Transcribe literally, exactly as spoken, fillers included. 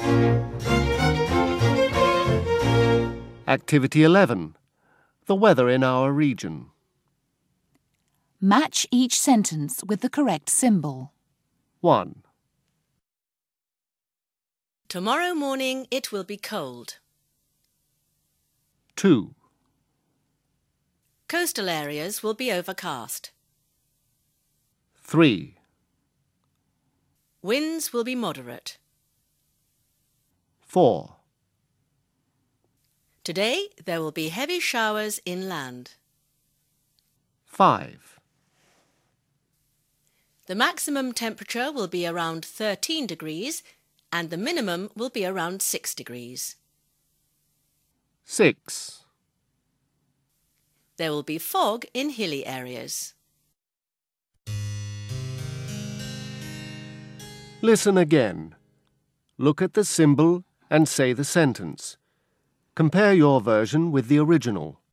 Activity eleven. The weather in our region. Match each sentence with the correct symbol. one. Tomorrow morning it will be cold. two. Coastal areas will be overcast. three. Winds will be moderate. four. Today there will be heavy showers inland. five. The maximum temperature will be around thirteen degrees and the minimum will be around six degrees. six. There will be fog in hilly areas. Listen again. Look at the symbol and say the sentence. Compare your version with the original.